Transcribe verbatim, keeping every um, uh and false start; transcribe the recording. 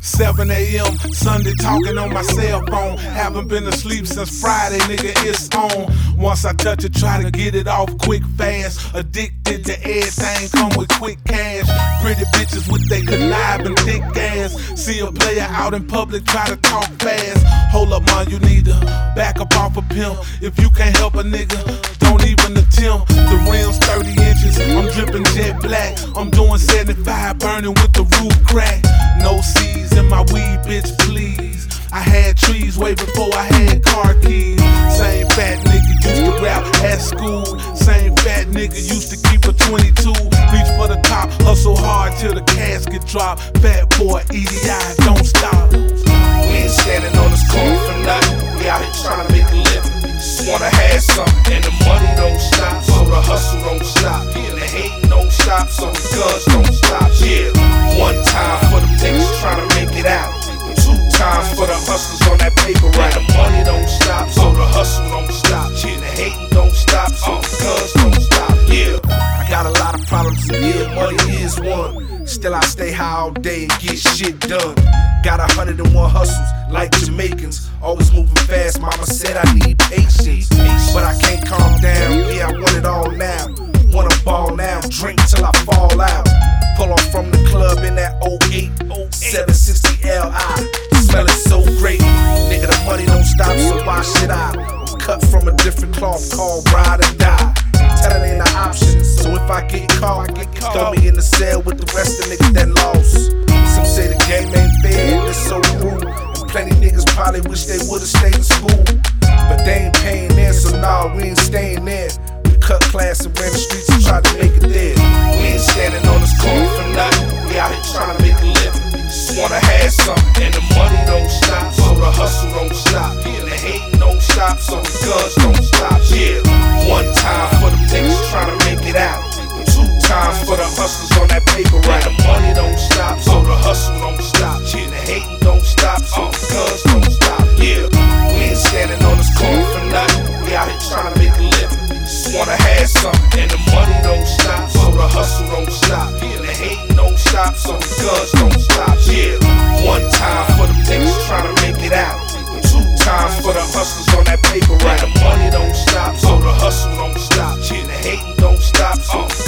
seven A M Sunday talking on my cell phone. Haven't been asleep since Friday, nigga, it's on. Once I touch it, try to get it off quick, fast. Addicted to everything, come with quick cash. Pretty bitches with they conniving thick ass. See a player out in public, try to talk fast. Hold up, man, you need to back up off a pimp. If you can't help a nigga, don't even attempt. The rims thirty inches, I'm dripping jet black. I'm doing seventy-five, burning with the roof crack. No C's in my weed, bitch, please. I had trees way before I had car keys. Same fat nigga used to rap at school. Same fat nigga used to keep a twenty-two. Reach for the top, hustle hard till the casket drop. Fat boy, E D I, don't stop. We ain't standing on this corner for nothing. We out here trying to make a living. Just wanna have something, and the money don't stop, so the hustle don't stop. And the hate don't stop, so the guns don't stop. Yeah, one time for them niggas trying to make it out. Two times for the hustlers on that paper route. The money don't stop, so the hustle don't stop. Yeah, the hating don't stop, so the guns don't stop. Yeah, I got a lot of problems, and yeah, money is one. Still I stay high all day and get shit done. Got a hundred and one hustles, like Jamaicans. Always moving fast, mama said I need patience. But I can't calm down, yeah, I want it all now. Wanna ball now, drink till I fall out. Pull off from the club in that oh eight, seven sixty L I. Smelling so great, nigga, the money don't stop, so why should I? I'm cut from a different cloth called ride or die. Tell it ain't an option, so if I get caught, throw me in the cell with the rest of niggas that lost. Some say the game ain't fair and it's so rude, and plenty niggas probably wish they would've stayed in school, but they ain't paying there, so nah, we ain't staying there. We cut class and ran the streets and tried to make it there. We ain't standing on this corner for nothing. We out here trying to make a living. Just wanna have something, and the money don't stop, so the hustle don't stop. And the hate don't stop, so the guns don't stop. Yeah, one time for them niggas trying to make it out. Two times for the hustlers on that paper route. The money don't stop, so the hustle don't stop. Yeah, the hating don't stop, so the guns don't stop. Yeah, we ain't standing on this corner for nothing. We out here trying to make a living. Just wanna have something, and the money don't stop, so the hustle don't stop. Yeah, the hating don't stop, so the guns don't stop. Yeah, one time for them niggas trying to make it out. Two times for the hustlers on that paper route. The money don't stop, so the hustle don't stop. Yeah, the hating don't stop, so